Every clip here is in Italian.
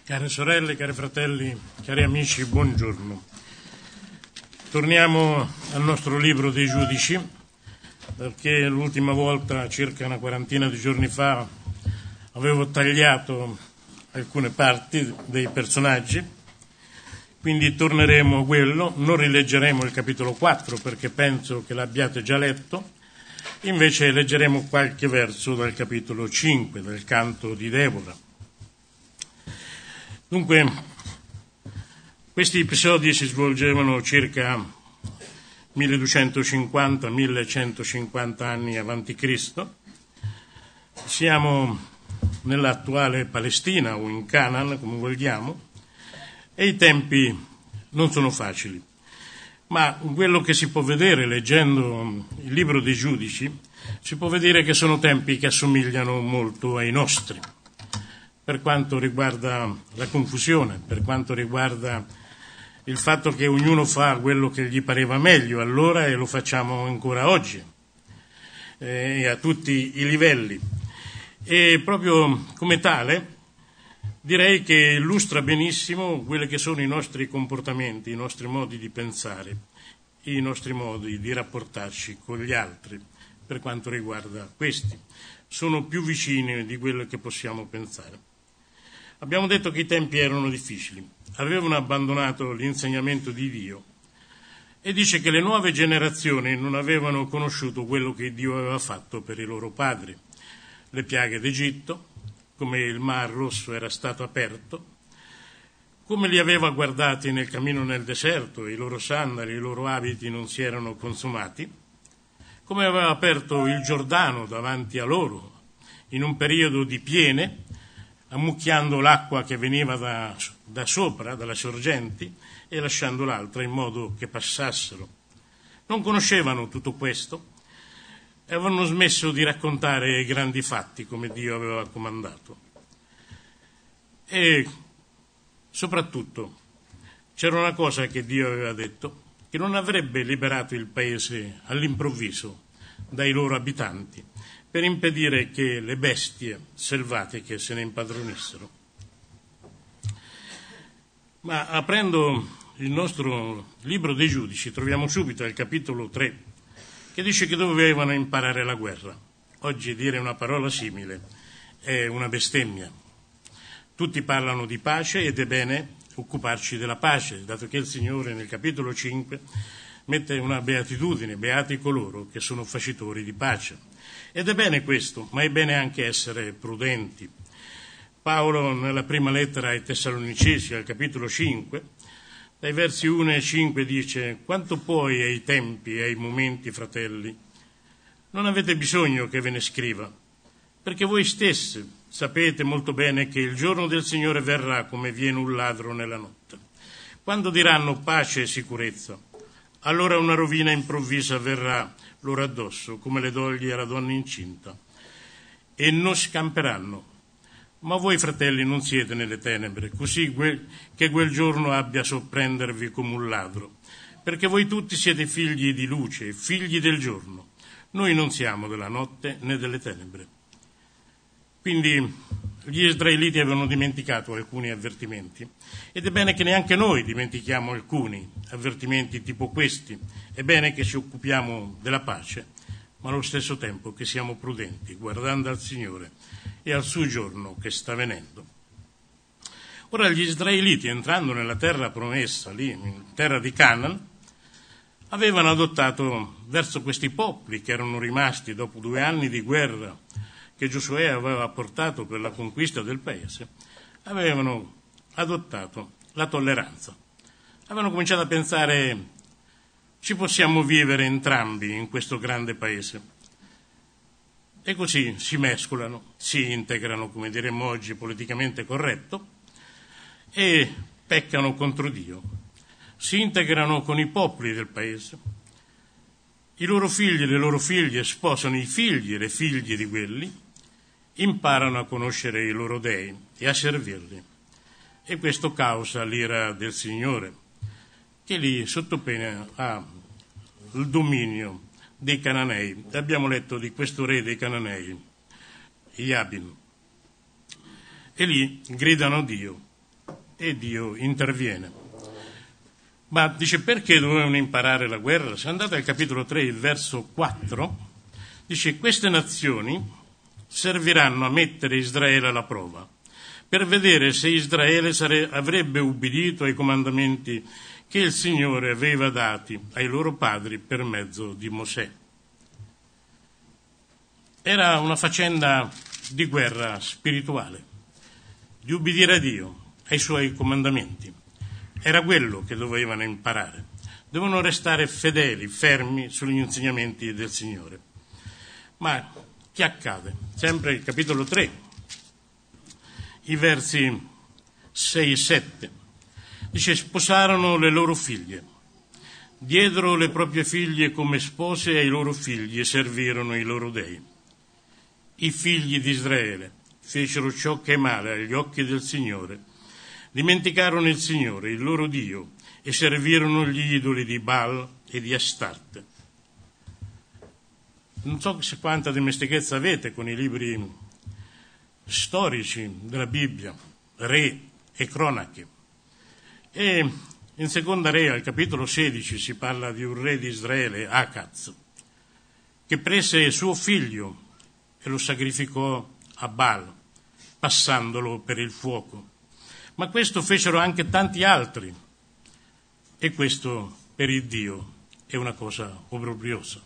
Care sorelle, cari fratelli, cari amici, buongiorno. Torniamo al nostro libro dei giudici, perché l'ultima volta, circa una quarantina di giorni fa, avevo tagliato alcune parti dei personaggi, quindi torneremo a quello, non rileggeremo il capitolo 4 perché penso che l'abbiate già letto, invece leggeremo qualche verso dal capitolo 5 del canto di Deborah. Dunque, questi episodi si svolgevano circa 1250-1150 anni avanti Cristo. Siamo nell'attuale Palestina o in Canaan, come vogliamo, e i tempi non sono facili. Ma quello che si può vedere leggendo il libro dei giudici, si può vedere che sono tempi che assomigliano molto ai nostri. Per quanto riguarda la confusione, per quanto riguarda il fatto che ognuno fa quello che gli pareva meglio allora e lo facciamo ancora oggi, a tutti i livelli. E proprio come tale direi che illustra benissimo quelli che sono i nostri comportamenti, i nostri modi di pensare, i nostri modi di rapportarci con gli altri per quanto riguarda questi. Sono più vicini di quello che possiamo pensare. Abbiamo detto che i tempi erano difficili, avevano abbandonato l'insegnamento di Dio e dice che le nuove generazioni non avevano conosciuto quello che Dio aveva fatto per i loro padri. Le piaghe d'Egitto, come il Mar Rosso era stato aperto, come li aveva guardati nel cammino nel deserto, i loro sandali, i loro abiti non si erano consumati, come aveva aperto il Giordano davanti a loro in un periodo di piene, ammucchiando l'acqua che veniva da sopra, dalle sorgenti, e lasciando l'altra in modo che passassero. Non conoscevano tutto questo e avevano smesso di raccontare i grandi fatti come Dio aveva comandato. E soprattutto c'era una cosa che Dio aveva detto, che non avrebbe liberato il paese all'improvviso dai loro abitanti, per impedire che le bestie selvatiche se ne impadronissero. Ma aprendo il nostro libro dei giudici troviamo subito al capitolo 3 che dice che dovevano imparare la guerra. Oggi dire una parola simile è una bestemmia. Tutti parlano di pace ed è bene occuparci della pace, dato che il Signore nel capitolo 5 mette una beatitudine, beati coloro che sono facitori di pace. Ed è bene questo, ma è bene anche essere prudenti. Paolo nella prima lettera ai Tessalonicesi, al capitolo 5, dai versi 1 e 5 dice: «Quanto poi ai tempi e ai momenti, fratelli, non avete bisogno che ve ne scriva, perché voi stessi sapete molto bene che il giorno del Signore verrà come viene un ladro nella notte. Quando diranno pace e sicurezza, allora una rovina improvvisa verrà loro addosso, come le doglie alla donna incinta, e non scamperanno. Ma voi, fratelli, non siete nelle tenebre, così che quel giorno abbia a sorprendervi come un ladro, perché voi tutti siete figli di luce, figli del giorno. Noi non siamo della notte né delle tenebre». Quindi gli israeliti avevano dimenticato alcuni avvertimenti ed è bene che neanche noi dimentichiamo alcuni avvertimenti tipo questi. È bene che ci occupiamo della pace, ma allo stesso tempo che siamo prudenti, guardando al Signore e al suo giorno che sta venendo. Ora gli israeliti, entrando nella terra promessa, lì, in terra di Canaan, avevano adottato verso questi popoli che erano rimasti dopo 2 anni di guerra che Giosuè aveva portato per la conquista del paese, avevano adottato la tolleranza. Avevano cominciato a pensare: ci possiamo vivere entrambi in questo grande paese. E così si mescolano, si integrano, come diremmo oggi, politicamente corretto, e peccano contro Dio. Si integrano con i popoli del paese. I loro figli e le loro figlie sposano i figli e le figlie di quelli, imparano a conoscere i loro dei e a servirli. E questo causa l'ira del Signore, che lì sotto pena ha il dominio dei Cananei. Abbiamo letto di questo re dei Cananei, Jabin. E lì gridano a Dio e Dio interviene. Ma dice, perché dovevano imparare la guerra? Se andate al capitolo 3, il verso 4, dice, queste nazioni serviranno a mettere Israele alla prova, per vedere se Israele avrebbe ubbidito ai comandamenti che il Signore aveva dati ai loro padri per mezzo di Mosè. Era una faccenda di guerra spirituale, di ubbidire a Dio, ai suoi comandamenti. Era quello che dovevano imparare. Dovevano restare fedeli, fermi sugli insegnamenti del Signore. Ma che accade? Sempre il capitolo 3, i versi 6 e 7. Dice, sposarono le loro figlie, diedero le proprie figlie come spose ai loro figli e servirono i loro dei. I figli di Israele fecero ciò che è male agli occhi del Signore, dimenticarono il Signore, il loro Dio, e servirono gli idoli di Baal e di Astarte. Non so quanta dimestichezza avete con i libri storici della Bibbia, Re e Cronache. E in Seconda Re, al capitolo 16, si parla di un re di Israele, Acaz, che prese suo figlio e lo sacrificò a Baal, passandolo per il fuoco. Ma questo fecero anche tanti altri, e questo per il Dio è una cosa obbrobriosa.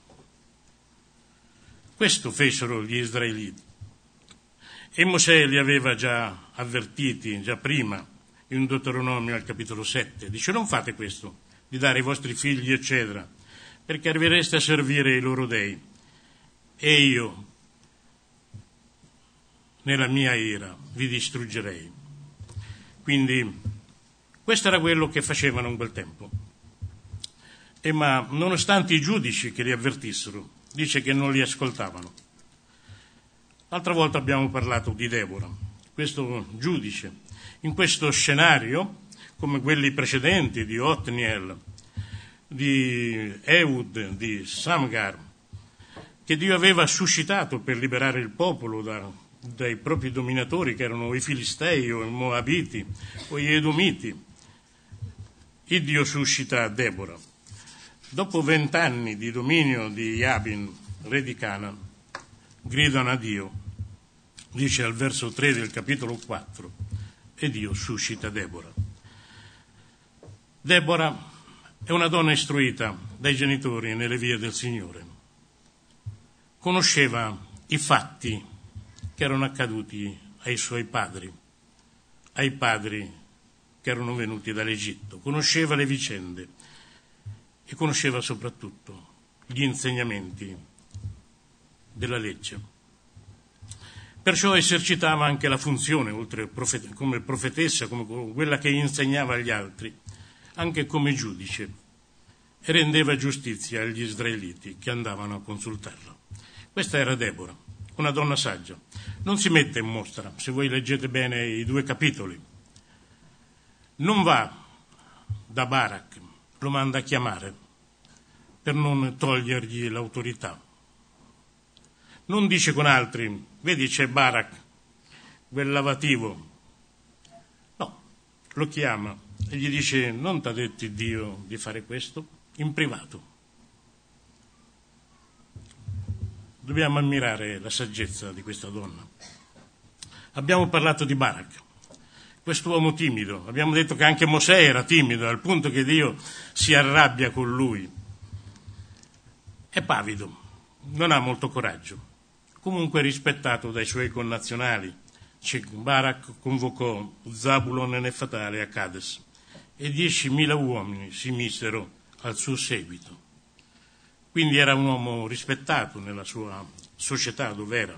Questo fecero gli israeliti. E Mosè li aveva già avvertiti, già prima, in Deuteronomio al capitolo 7. Dice, non fate questo, di dare ai vostri figli, eccetera, perché arrivereste a servire i loro dei. E io, nella mia ira, vi distruggerei. Quindi, questo era quello che facevano in quel tempo. Ma nonostante i giudici che li avvertissero, dice che non li ascoltavano. L'altra volta abbiamo parlato di Debora, questo giudice. In questo scenario, come quelli precedenti di Otniel, di Ehud, di Samgar, che Dio aveva suscitato per liberare il popolo dai propri dominatori, che erano i Filistei o i Moabiti o gli Edomiti, il Dio suscita Debora. Dopo 20 anni di dominio di Jabin, re di Canaan, gridano a Dio, dice al verso 3 del capitolo 4, e Dio suscita Debora. Debora è una donna istruita dai genitori nelle vie del Signore. Conosceva i fatti che erano accaduti ai suoi padri, ai padri che erano venuti dall'Egitto. Conosceva le vicende e conosceva soprattutto gli insegnamenti della legge. Perciò esercitava anche la funzione, oltre come profetessa, come quella che insegnava agli altri, anche come giudice, e rendeva giustizia agli israeliti che andavano a consultarla. Questa era Debora, una donna saggia. Non si mette in mostra, se voi leggete bene i 2 capitoli. Non va da Barak, lo manda a chiamare per non togliergli l'autorità. Non dice con altri, vedi c'è Barak, quel lavativo. No, lo chiama e gli dice, non t'ha detto Dio di fare questo? In privato. Dobbiamo ammirare la saggezza di questa donna. Abbiamo parlato di Barak, quest'uomo timido. Abbiamo detto che anche Mosè era timido, al punto che Dio si arrabbia con lui. È pavido, non ha molto coraggio. Comunque rispettato dai suoi connazionali. Barak convocò Zabulon e Nefatale a Cades e 10.000 uomini si misero al suo seguito. Quindi era un uomo rispettato nella sua società dove era.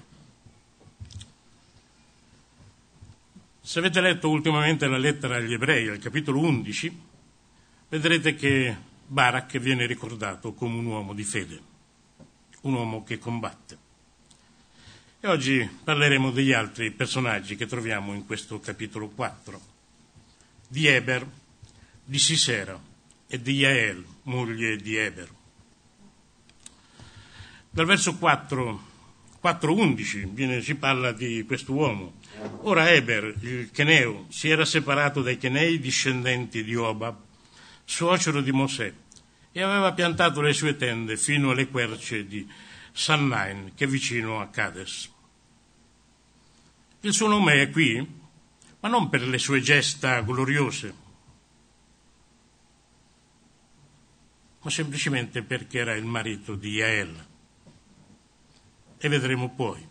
Se avete letto ultimamente la lettera agli Ebrei, al capitolo 11, vedrete che Barak viene ricordato come un uomo di fede, un uomo che combatte. E oggi parleremo degli altri personaggi che troviamo in questo capitolo 4, di Eber, di Sisera e di Jael, moglie di Eber. Dal verso 4 4:11 si parla di quest'uomo. Ora Eber, il Cheneo, si era separato dai Chenei discendenti di Obab, suocero di Mosè, e aveva piantato le sue tende fino alle querce di Sannain, che è vicino a Cades. Il suo nome è qui, ma non per le sue gesta gloriose, ma semplicemente perché era il marito di Jael. E vedremo poi.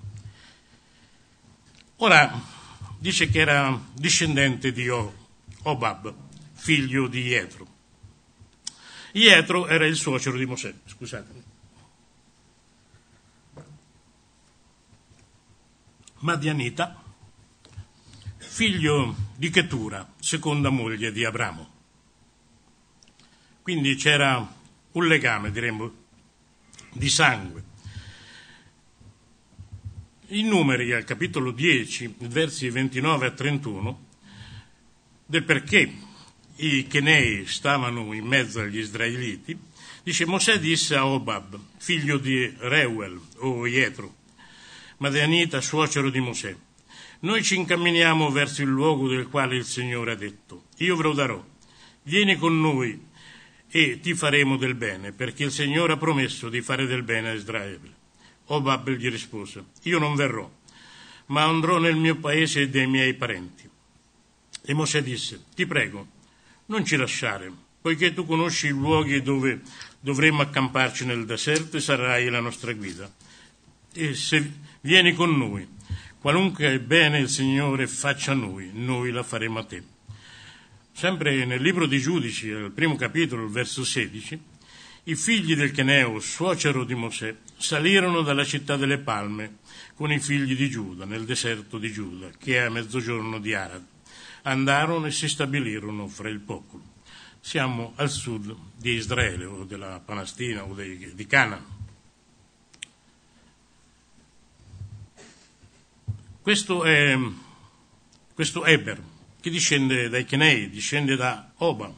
Ora, dice che era discendente di Obab, figlio di Jetro. Jetro era il suocero di Mosè, scusatemi. Madianita, figlio di Chetura, seconda moglie di Abramo. Quindi c'era un legame, diremmo, di sangue. I numeri al capitolo 10, versi 29 a 31, del perché i Chenei stavano in mezzo agli israeliti, dice: Mosè disse a Obab, figlio di Reuel o Jetro, Madianita, suocero di Mosè: noi ci incamminiamo verso il luogo del quale il Signore ha detto: io ve lo darò, vieni con noi e ti faremo del bene, perché il Signore ha promesso di fare del bene a Israele. Obab gli rispose: io non verrò, ma andrò nel mio paese e dei miei parenti. E Mosè disse: ti prego, non ci lasciare, poiché tu conosci i luoghi dove dovremmo accamparci nel deserto e sarai la nostra guida. E se vieni con noi, qualunque bene il Signore faccia a noi, noi la faremo a te. Sempre nel libro di Giudici, al primo capitolo, il verso 16, i figli del Cheneo, suocero di Mosè, salirono dalla città delle Palme con i figli di Giuda, nel deserto di Giuda, che è a mezzogiorno di Arad. Andarono e si stabilirono fra il popolo. Siamo al sud di Israele, o della Palestina, o di Canaan. Questo Eber, che discende dai Chenei, discende da Obab.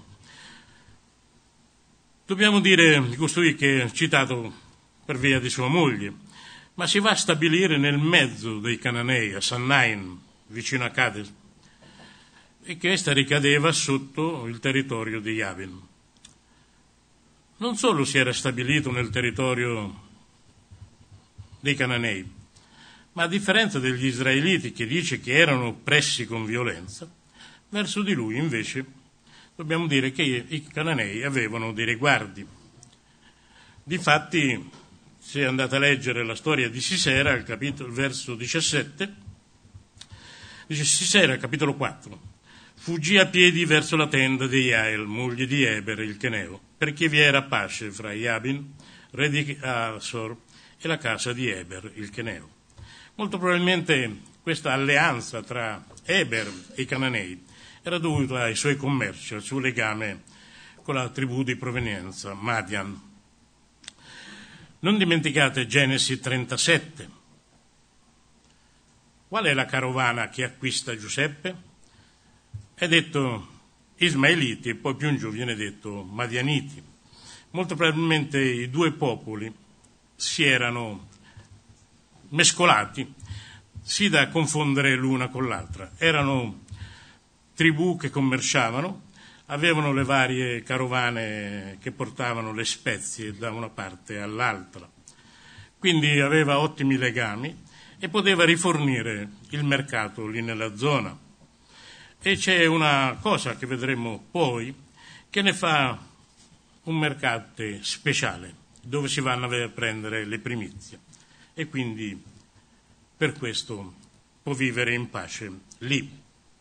Dobbiamo dire di costui che è citato per via di sua moglie, ma si va a stabilire nel mezzo dei Cananei, a Sannain, vicino a Cades, e che essa ricadeva sotto il territorio di Jabin. Non solo si era stabilito nel territorio dei Cananei, ma a differenza degli israeliti, che dice che erano oppressi con violenza, verso di lui invece dobbiamo dire che i Cananei avevano dei riguardi. Difatti, se andate a leggere la storia di Sisera, al capitolo, verso 17, dice: Sisera, capitolo 4, fuggì a piedi verso la tenda di Jael, moglie di Eber il Cheneo, perché vi era pace fra Jabin, re di Asor, e la casa di Eber il Cheneo. Molto probabilmente questa alleanza tra Eber e i Cananei era dovuta ai suoi commerci, al suo legame con la tribù di provenienza, Madian. Non dimenticate Genesi 37. Qual è la carovana che acquista Giuseppe? È detto Ismaeliti e poi più in giù viene detto Madianiti. Molto probabilmente i due popoli si erano mescolati, sì da confondere l'una con l'altra. Erano tribù che commerciavano, avevano le varie carovane che portavano le spezie da una parte all'altra, quindi aveva ottimi legami e poteva rifornire il mercato lì nella zona. E c'è una cosa che vedremo poi che ne fa un mercato speciale dove si vanno a prendere le primizie e quindi per questo può vivere in pace lì.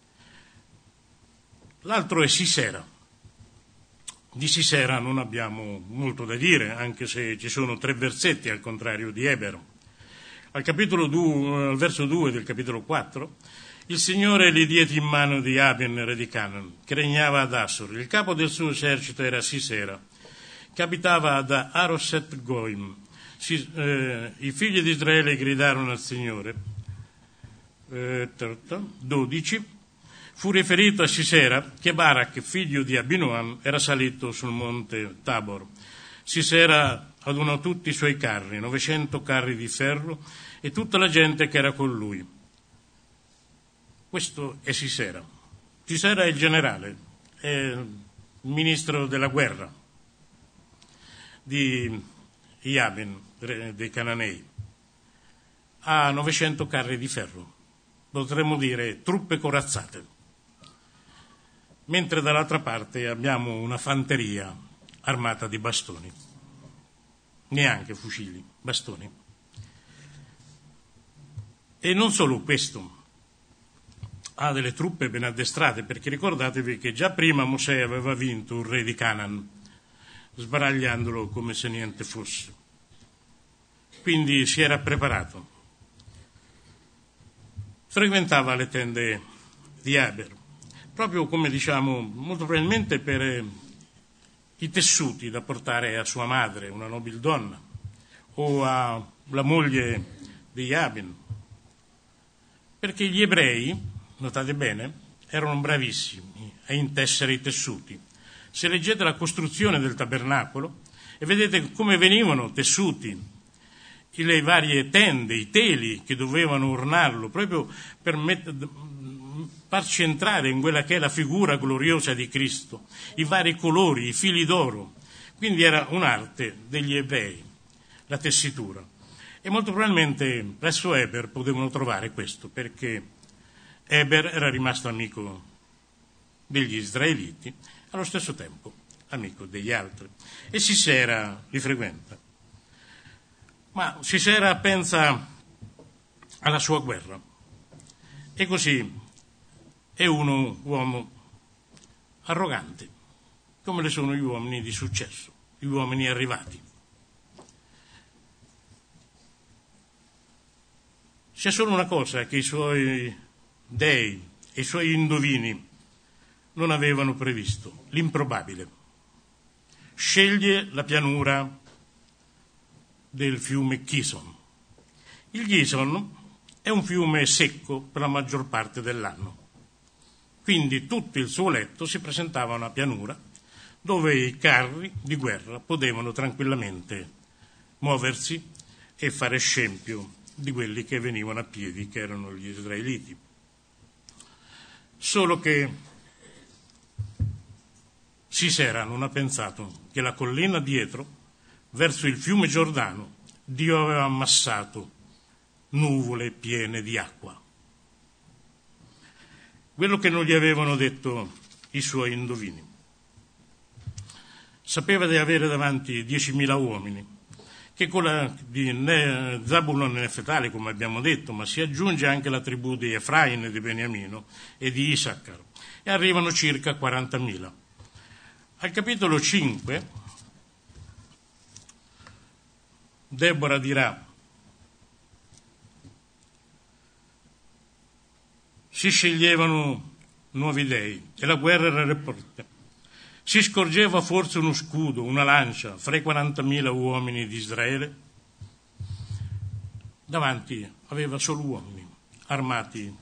L'altro è Sisera. Di Sisera non abbiamo molto da dire, anche se ci sono 3 versetti al contrario di Eber. Al verso 2 del capitolo 4, il Signore li diede in mano di Jabin, re di Canaan, che regnava ad Assur. Il capo del suo esercito era Sisera, che abitava ad Aroset Goim. I figli di Israele gridarono al Signore. 12. Fu riferito a Sisera che Barak, figlio di Abinoam, era salito sul monte Tabor. Sisera adunò tutti i suoi carri, 900 carri di ferro e tutta la gente che era con lui. Questo è Sisera. Sisera è il generale, è il ministro della guerra di Iabin, re dei Cananei. Ha 900 carri di ferro, potremmo dire truppe corazzate, mentre dall'altra parte abbiamo una fanteria armata di bastoni, neanche fucili, bastoni. E non solo questo, ha delle truppe ben addestrate, perché ricordatevi che già prima Mosè aveva vinto un re di Canaan, sbaragliandolo come se niente fosse. Quindi si era preparato. Frequentava le tende di Eber, proprio come diciamo, molto probabilmente per i tessuti da portare a sua madre, una nobildonna, o alla moglie di Iabin, perché gli ebrei, notate bene, erano bravissimi a intessere i tessuti. Se leggete la costruzione del tabernacolo e vedete come venivano tessuti le varie tende, i teli che dovevano ornarlo, proprio per farci entrare in quella che è la figura gloriosa di Cristo, i vari colori, i fili d'oro. Quindi era un'arte degli ebrei, la tessitura. E molto probabilmente presso Eber potevano trovare questo, perché Eber era rimasto amico degli israeliti, allo stesso tempo amico degli altri. E Sisera li frequenta. Ma Sisera pensa alla sua guerra. E così è un uomo arrogante, come le sono gli uomini di successo, gli uomini arrivati. C'è solo una cosa che i suoi dei e i suoi indovini non avevano previsto, l'improbabile. Sceglie la pianura del fiume Chison. Il Chison è un fiume secco per la maggior parte dell'anno. Quindi tutto il suo letto si presentava una pianura dove i carri di guerra potevano tranquillamente muoversi e fare scempio di quelli che venivano a piedi, che erano gli israeliti. Solo che Sisera non ha pensato che la collina dietro, verso il fiume Giordano, Dio aveva ammassato nuvole piene di acqua. Quello che non gli avevano detto i suoi indovini. Sapeva di avere davanti 10.000 uomini, che con la di Zabulon e Nefetali, come abbiamo detto, ma si aggiunge anche la tribù di Efraim e di Beniamino e di Isaccar, e arrivano circa 40.000. Al capitolo 5, Deborah dirà: si sceglievano nuovi dei e la guerra era alle porte. Si scorgeva forse uno scudo, una lancia, fra i 40.000 uomini di Israele? Davanti aveva solo uomini, armati,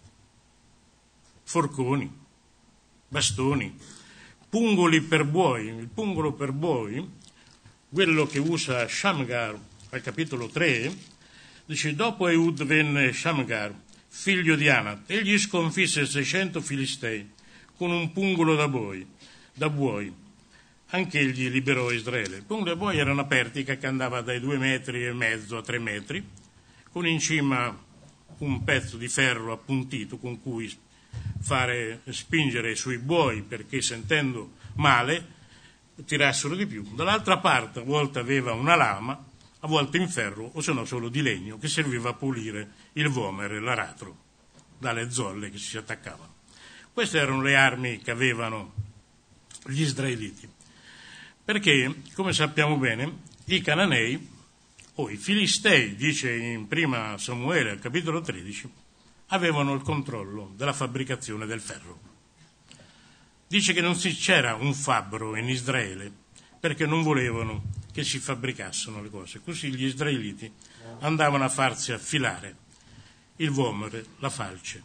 forconi, bastoni, pungoli per buoi. Il pungolo per buoi, quello che usa Shamgar al capitolo 3, dice: dopo Eud venne Shamgar, figlio di Anat, egli sconfisse 600 filistei con un pungolo da buoi. Anche egli liberò Israele. Il pungolo da buoi era una pertica che andava dai 2,5 metri a 3 metri, con in cima un pezzo di ferro appuntito con cui fare spingere sui buoi perché, sentendo male, tirassero di più. Dall'altra parte a volte aveva una lama, a volte in ferro o se no solo di legno, che serviva a pulire il vomere, l'aratro, dalle zolle che si attaccavano. Queste erano le armi che avevano gli israeliti, perché, come sappiamo bene, i cananei o i filistei, dice in prima Samuele al capitolo 13, avevano il controllo della fabbricazione del ferro. Dice che non c'era un fabbro in Israele perché non volevano che si fabbricassero le cose. Così gli israeliti andavano a farsi affilare il vomere, la falce,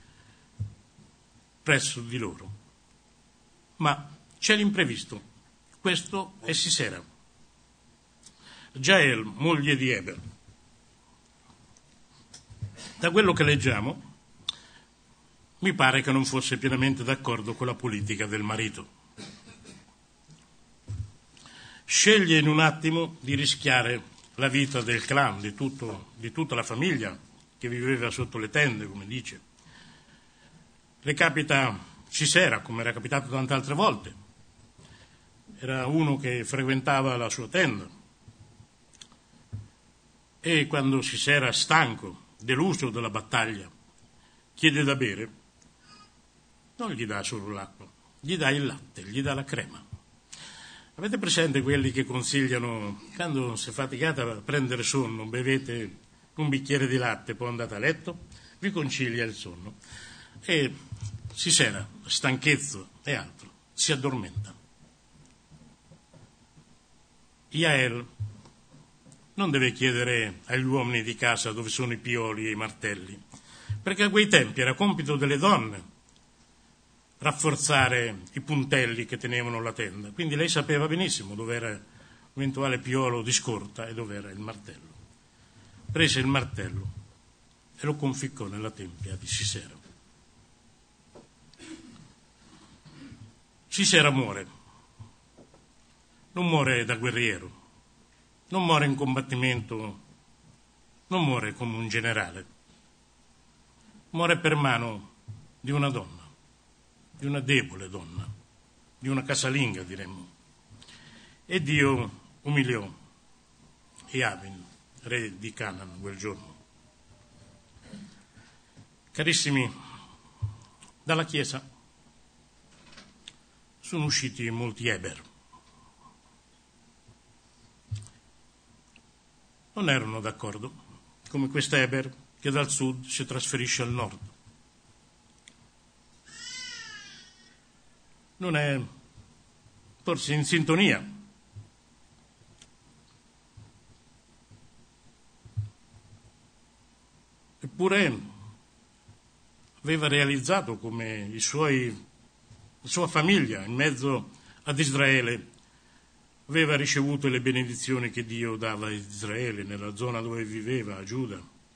presso di loro. Ma c'è l'imprevisto. Questo è Sisera. Jael, moglie di Eber. Da quello che leggiamo, mi pare che non fosse pienamente d'accordo con la politica del marito. Sceglie in un attimo di rischiare la vita del clan, di tutta la famiglia che viveva sotto le tende, come dice. Le capita Sisera, come era capitato tante altre volte. Era uno che frequentava la sua tenda. E quando Sisera, stanco, deluso della battaglia, chiede da bere, non gli dà solo l'acqua, gli dà il latte, gli dà la crema. Avete presente quelli che consigliano, quando si è faticata a prendere sonno, bevete un bicchiere di latte, poi andate a letto, vi concilia il sonno. E Sisera, stanchezza e altro, si addormenta. Jael non deve chiedere agli uomini di casa dove sono i pioli e i martelli, perché a quei tempi era compito delle donne rafforzare i puntelli che tenevano la tenda. Quindi lei sapeva benissimo dove era l'eventuale piolo di scorta e dove era il martello. Prese il martello e lo conficcò nella tempia di Sisera. Sisera muore. Non muore da guerriero, non muore in combattimento, non muore come un generale. Muore per mano di una donna, di una debole donna, di una casalinga, diremmo. E Dio umiliò Iabin, re di Canaan, quel giorno. Carissimi, dalla Chiesa sono usciti molti Eber. Non erano d'accordo, come questa Eber che dal sud si trasferisce al nord. Non è forse in sintonia. Eppure aveva realizzato come la sua famiglia in mezzo ad Israele aveva ricevuto le benedizioni che Dio dava a Israele nella zona dove viveva, a Giuda.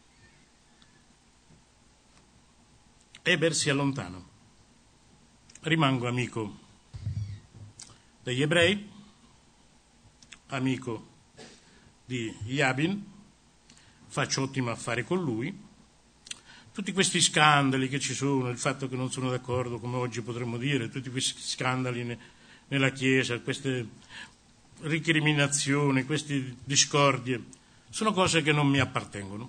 Eber si allontana. Rimango amico degli ebrei, amico di Iabin, faccio ottimi affari con lui. Tutti questi scandali che ci sono, il fatto che non sono d'accordo, come oggi potremmo dire, tutti questi scandali nella Chiesa, queste ricriminazioni, queste discordie, sono cose che non mi appartengono.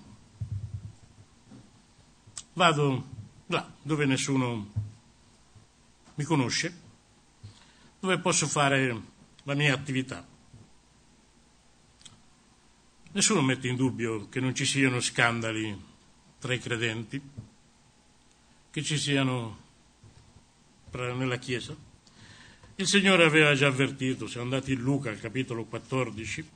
Vado là dove nessuno mi conosce, dove posso fare la mia attività. Nessuno mette in dubbio che non ci siano scandali tra i credenti, che ci siano nella Chiesa. Il Signore aveva già avvertito, siamo andati in Luca, al capitolo 14,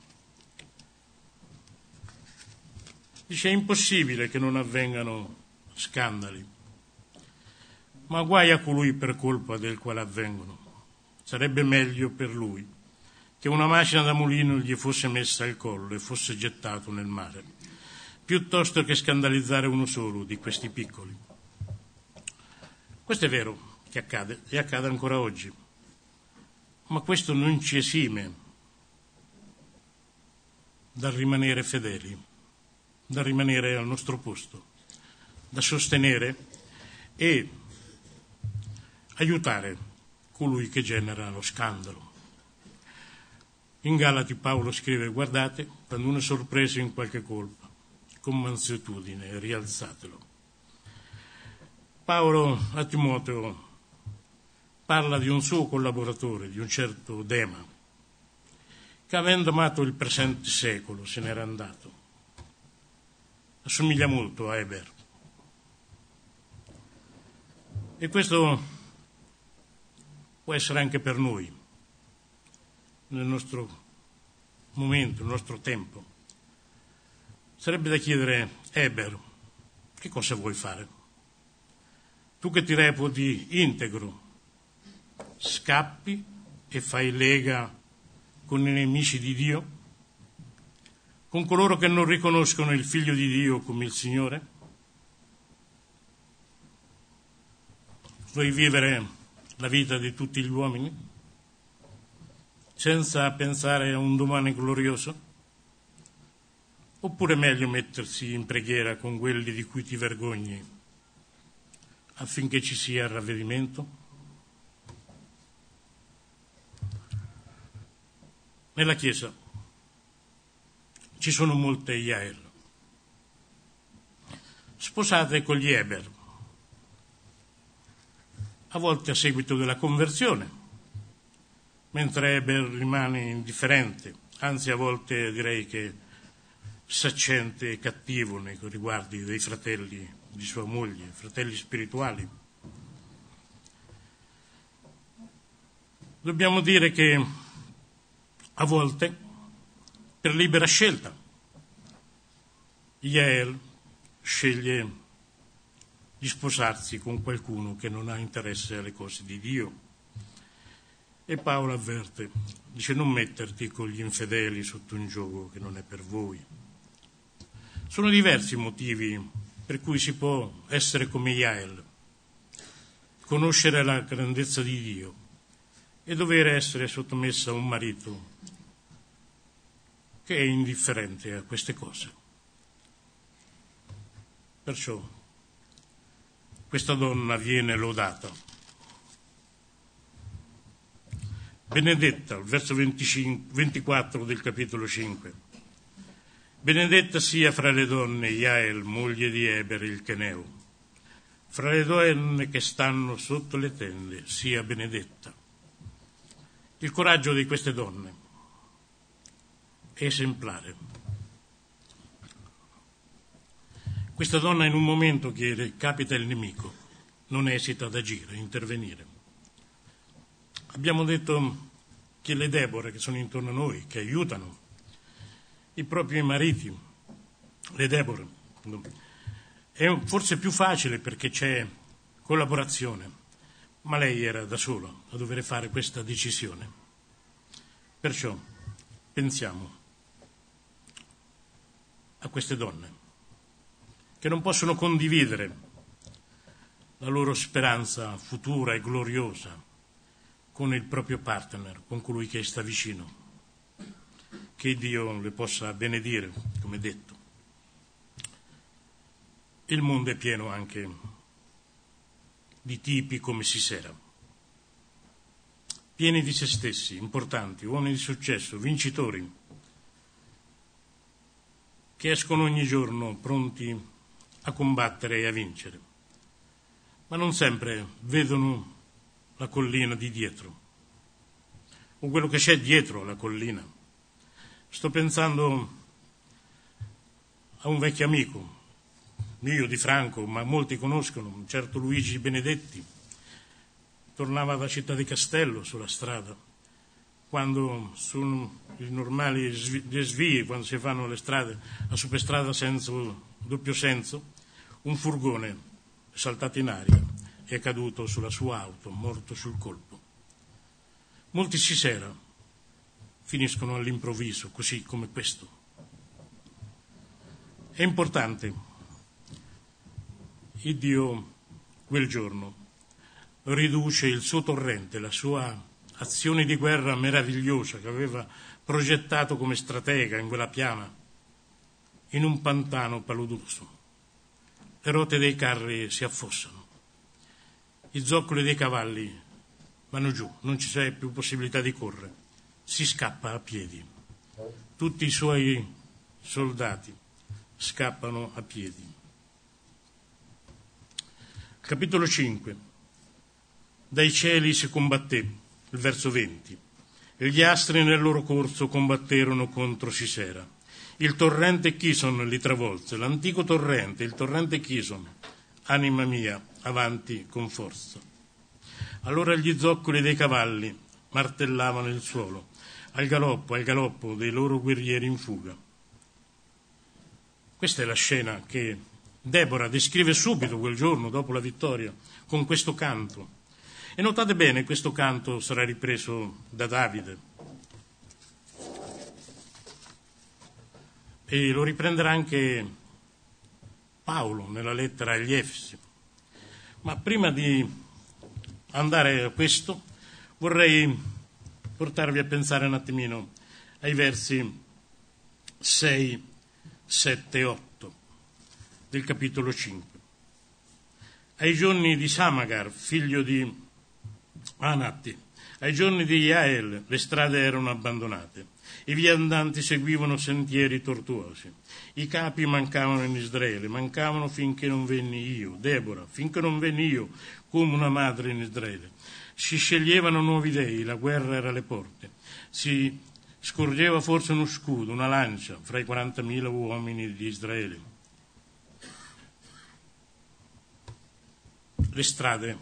dice è impossibile che non avvengano scandali, ma guai a colui per colpa del quale avvengono. Sarebbe meglio per lui che una macina da mulino gli fosse messa al collo e fosse gettato nel mare, piuttosto che scandalizzare uno solo di questi piccoli. Questo è vero che accade e accade ancora oggi, ma questo non ci esime dal rimanere fedeli, dal rimanere al nostro posto, da sostenere e aiutare colui che genera lo scandalo. In Galati Paolo scrive: guardate, quando uno è sorpreso in qualche colpa, con mansuetudine rialzatelo. Paolo a Timoteo parla di un suo collaboratore, di un certo Dema, che avendo amato il presente secolo se n'era andato. Assomiglia molto a Eber. E questo può essere anche per noi, nel nostro momento, nel nostro tempo. Sarebbe da chiedere: Eber, che cosa vuoi fare? Tu che ti reputi integro, scappi e fai lega con i nemici di Dio? con coloro che non riconoscono il Figlio di Dio come il Signore? Vuoi vivere la vita di tutti gli uomini senza pensare a un domani glorioso? Oppure è meglio mettersi in preghiera con quelli di cui ti vergogni affinché ci sia ravvedimento? Nella Chiesa ci sono molte Jael, sposate con gli Eber, a volte a seguito della conversione, mentre Eber rimane indifferente, anzi a volte direi che saccente e cattivo nei riguardi dei fratelli di sua moglie, fratelli spirituali. Dobbiamo dire che a volte, per libera scelta, Jael sceglie di sposarsi con qualcuno che non ha interesse alle cose di Dio. E Paolo avverte, dice: non metterti con gli infedeli sotto un giogo che non è per voi. Sono diversi i motivi per cui si può essere come Jael, conoscere la grandezza di Dio e dover essere sottomessa a un marito che è indifferente a queste cose. Perciò questa donna viene lodata. Benedetta, il verso 24 del capitolo 5. Benedetta sia fra le donne Jael, moglie di Eber il Keneo. Fra le donne che stanno sotto le tende sia benedetta. Il coraggio di queste donne è esemplare. Questa donna in un momento che capita il nemico non esita ad agire, a intervenire. Abbiamo detto che le Deborah che sono intorno a noi, che aiutano i propri mariti, le Deborah, è forse più facile perché c'è collaborazione, ma lei era da sola a dover fare questa decisione. Perciò pensiamo a queste donne che non possono condividere la loro speranza futura e gloriosa con il proprio partner, con colui che sta vicino. Che Dio le possa benedire, come detto. Il mondo è pieno anche di tipi come Sisera, pieni di se stessi, importanti, uomini di successo, vincitori, che escono ogni giorno pronti a combattere e a vincere, ma non sempre vedono la collina di dietro, o quello che c'è dietro la collina. Sto pensando a un vecchio amico, mio di Franco, ma molti conoscono, un certo Luigi Benedetti. Tornava da Città di Castello sulla strada, quando sono i normali desvii, quando si fanno le strade, a superstrada senza doppio senso, un furgone è saltato in aria e è caduto sulla sua auto, morto sul colpo. Molti Sisera finiscono all'improvviso, così come questo. È importante. Il Dio quel giorno riduce il suo torrente, la sua azione di guerra meravigliosa che aveva progettato come stratega in quella piana, in un pantano paludoso. Le rotte dei carri si affossano, i zoccoli dei cavalli vanno giù, non ci c'è più possibilità di correre. Si scappa a piedi. Tutti i suoi soldati scappano a piedi. Capitolo 5. Dai cieli si combatté, il verso 20. E gli astri nel loro corso combatterono contro Sisera. Il torrente Chison li travolse, l'antico torrente, il torrente Chison. Anima mia, avanti con forza. Allora gli zoccoli dei cavalli martellavano il suolo, al galoppo dei loro guerrieri in fuga. Questa è la scena che Deborah descrive subito quel giorno dopo la vittoria con questo canto. E notate bene, questo canto sarà ripreso da Davide. e lo riprenderà anche Paolo nella lettera agli Efesi. Ma prima di andare a questo vorrei portarvi a pensare un attimino ai versi 6, 7 e 8 del capitolo 5. Ai giorni di Samagar, figlio di Anatti, ai giorni di Jael, le strade erano abbandonate, i viandanti seguivano sentieri tortuosi, i capi mancavano in Israele, mancavano finché non venni io, Debora, finché non venni io come una madre in Israele. Si sceglievano nuovi dei, la guerra era alle porte, si scorgeva forse uno scudo, una lancia fra i 40.000 uomini di Israele. Le strade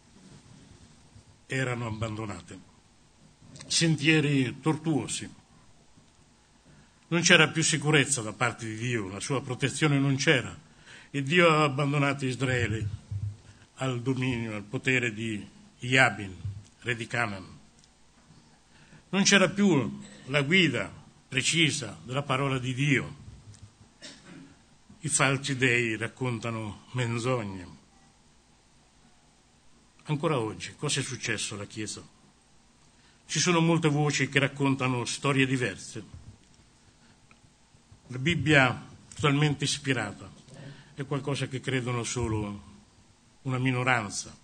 erano abbandonate, sentieri tortuosi. Non c'era più sicurezza da parte di Dio, la sua protezione non c'era. E Dio ha abbandonato Israele al dominio, al potere di Jabin, re di Canaan. Non c'era più la guida precisa della parola di Dio. I falsi dei raccontano menzogne. Ancora oggi, cosa è successo alla Chiesa? Ci sono molte voci che raccontano storie diverse. La Bibbia totalmente ispirata è qualcosa che credono solo una minoranza.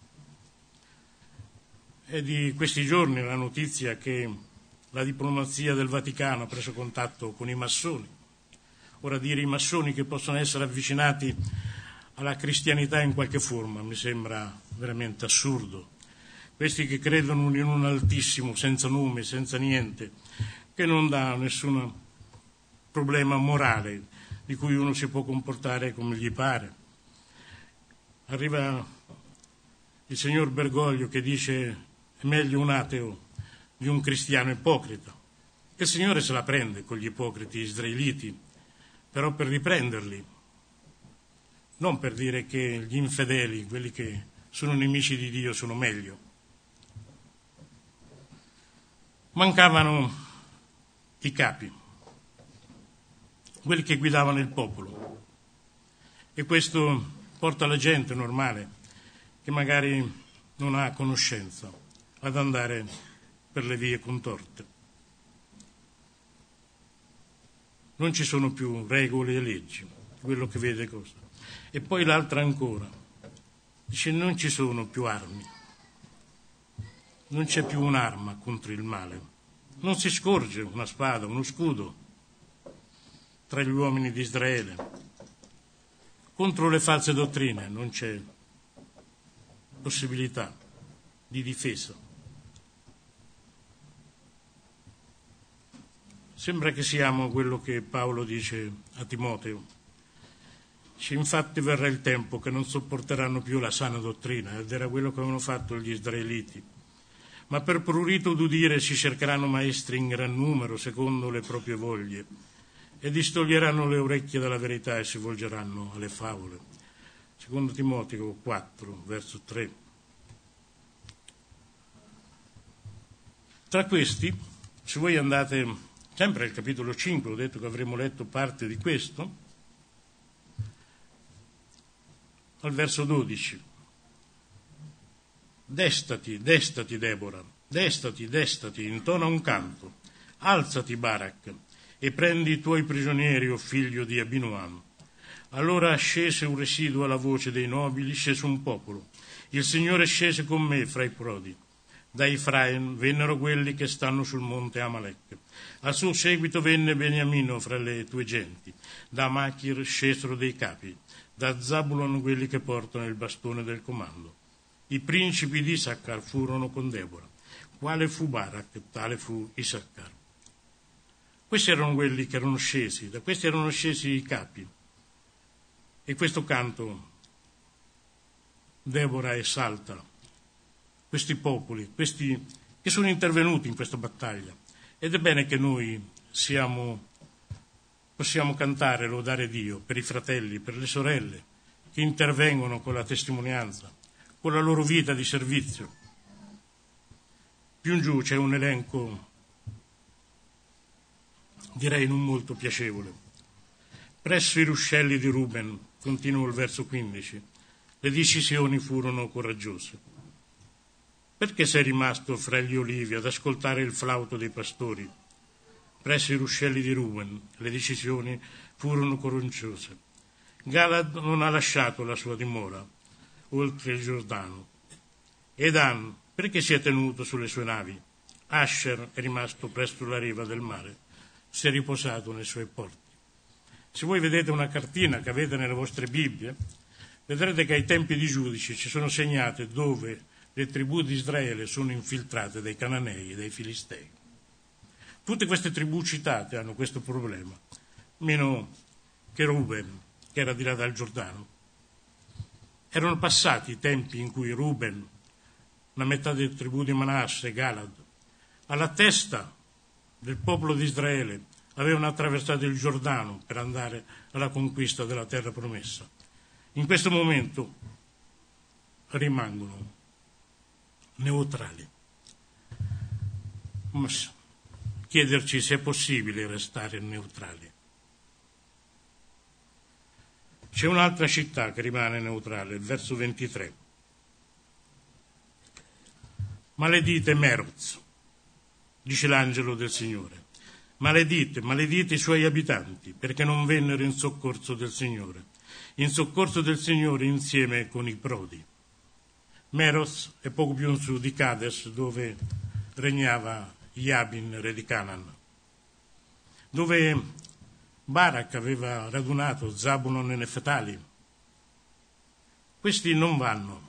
È di questi giorni la notizia che la diplomazia del Vaticano ha preso contatto con i massoni. Ora, dire i massoni che possono essere avvicinati alla cristianità in qualche forma mi sembra veramente assurdo. Questi che credono in un altissimo senza nome, senza niente, che non dà nessun problema morale di cui uno si può comportare come gli pare. Arriva il signor Bergoglio che dice: è meglio un ateo di un cristiano ipocrita. E il Signore se la prende con gli ipocriti israeliti, però per riprenderli, non per dire che gli infedeli, quelli che sono nemici di Dio, sono meglio. Mancavano i capi, quelli che guidavano il popolo, e questo porta la gente normale, che magari non ha conoscenza, ad andare per le vie contorte. Non ci sono più regole e leggi, quello che vede cosa. E poi l'altra ancora, dice: non ci sono più armi, non c'è più un'arma contro il male, non si scorge una spada, uno scudo tra gli uomini di Israele. Contro le false dottrine non c'è possibilità di difesa. Sembra che siamo quello che Paolo dice a Timoteo. Infatti verrà il tempo che non sopporteranno più la sana dottrina, ed era quello che avevano fatto gli israeliti. Ma per prurito d'udire si cercheranno maestri in gran numero, secondo le proprie voglie, e distoglieranno le orecchie dalla verità e si volgeranno alle favole. Secondo Timoteo 4, verso 3. Tra questi, se voi andate sempre al capitolo 5, ho detto che avremmo letto parte di questo, al verso 12. Destati, destati Debora, destati, destati, intona un canto, alzati Barak, e prendi i tuoi prigionieri, o figlio di Abinoam. Allora scese un residuo alla voce dei nobili, scese un popolo. Il Signore scese con me fra i prodi. Da Efraim vennero quelli che stanno sul monte Amalek. Al suo seguito venne Beniamino fra le tue genti. Da Machir scesero dei capi. Da Zabulon quelli che portano il bastone del comando. I principi di Isaccar furono con Debora. Quale fu Barak, tale fu Isaccar. Questi erano quelli che erano scesi, da questi erano scesi i capi. E questo canto Debora esalta questi popoli, questi che sono intervenuti in questa battaglia. Ed è bene che noi possiamo cantare e lodare Dio per i fratelli, per le sorelle che intervengono con la testimonianza, con la loro vita di servizio. Più in giù c'è un elenco, direi non molto piacevole. Presso i ruscelli di Ruben, continua il verso 15, le decisioni furono coraggiose. Perché sei rimasto fra gli olivi ad ascoltare il flauto dei pastori? Presso i ruscelli di Ruben, le decisioni furono coraggiose. Galad non ha lasciato la sua dimora oltre il Giordano. E Dan, perché si è tenuto sulle sue navi? Asher è rimasto presso la riva del mare, si è riposato nei suoi porti. Se voi vedete una cartina che avete nelle vostre Bibbie, vedrete che ai tempi di Giudici ci sono segnate dove le tribù di Israele sono infiltrate dai Cananei e dai Filistei. Tutte queste tribù citate hanno questo problema, meno che Ruben, che era di là dal Giordano. Erano passati i tempi in cui Ruben, la metà delle tribù di Manasse e Galad, alla testa del popolo di Israele, avevano attraversato il Giordano per andare alla conquista della terra promessa. In questo momento rimangono neutrali. Ma chiederci se è possibile restare neutrali. C'è un'altra città che rimane neutrale, il verso 23. Maledite Meroz, dice l'angelo del Signore. Maledite, maledite i suoi abitanti, perché non vennero in soccorso del Signore. In soccorso del Signore insieme con i prodi. Meroz è poco più in su di Cades, dove regnava Jabin, re di Canaan, dove Barak aveva radunato Zabulon e Neftali. Questi non vanno.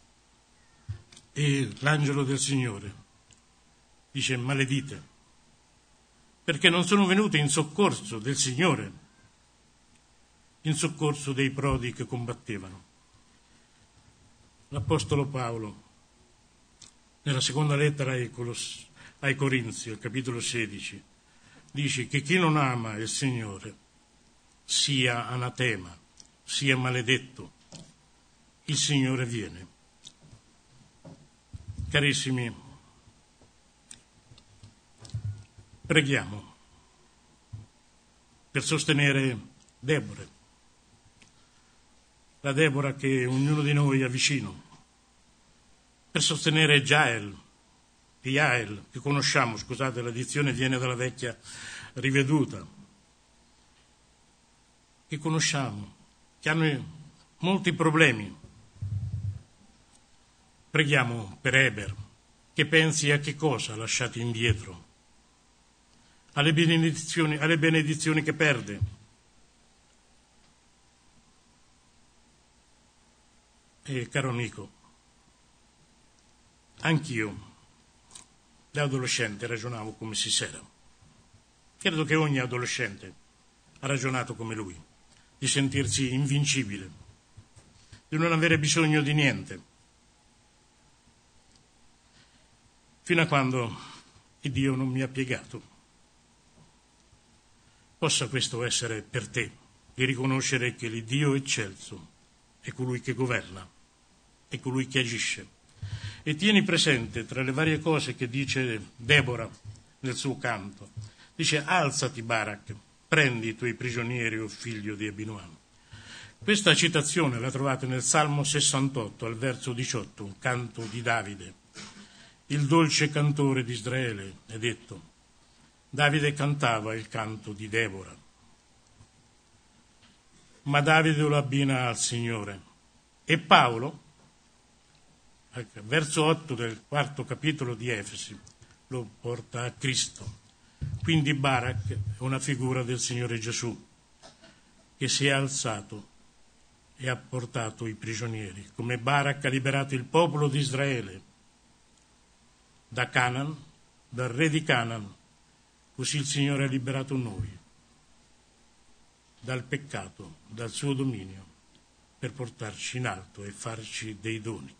E l'angelo del Signore dice maledite, perché non sono venuti in soccorso del Signore, in soccorso dei prodi che combattevano. L'Apostolo Paolo, nella seconda lettera ai Corinzi, al capitolo 16, dice che chi non ama il Signore sia anatema, sia maledetto. Il Signore viene. Carissimi, preghiamo per sostenere Deborah, la Deborah che ognuno di noi ha vicino, per sostenere Jael, che conosciamo, scusate, la dizione viene dalla vecchia riveduta, che conosciamo, che hanno molti problemi. Preghiamo per Eber, che pensi a che cosa ha lasciato indietro, alle benedizioni che perde. E caro amico, anch'io da adolescente ragionavo come Sisera. Credo che ogni adolescente ha ragionato come lui, di sentirsi invincibile, di non avere bisogno di niente, fino a quando il Dio non mi ha piegato. Possa questo essere per te, di riconoscere che l'Iddio eccelso è colui che governa, è colui che agisce. E tieni presente, tra le varie cose che dice Deborah nel suo canto, dice: alzati Barak, prendi i tuoi prigionieri, o figlio di Abinoam. Questa citazione la trovate nel Salmo 68, al verso 18, un canto di Davide. Il dolce cantore di Israele è detto. Davide cantava il canto di Deborah. Ma Davide lo abbina al Signore. E Paolo, verso 8 del 4 capitolo di Efesi, lo porta a Cristo. Quindi Barak è una figura del Signore Gesù, che si è alzato e ha portato i prigionieri, come Barak ha liberato il popolo di Israele da Canaan, dal re di Canaan. Così il Signore ha liberato noi dal peccato, dal suo dominio, per portarci in alto e farci dei doni.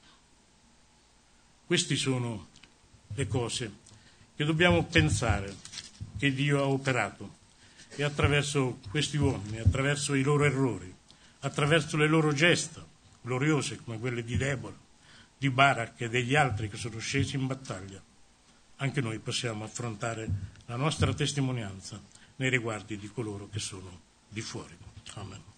Queste sono le cose che dobbiamo pensare che Dio ha operato, e attraverso questi uomini, attraverso i loro errori, attraverso le loro gesta gloriose come quelle di Deborah, di Barak e degli altri che sono scesi in battaglia, anche noi possiamo affrontare la nostra testimonianza nei riguardi di coloro che sono di fuori. Amen.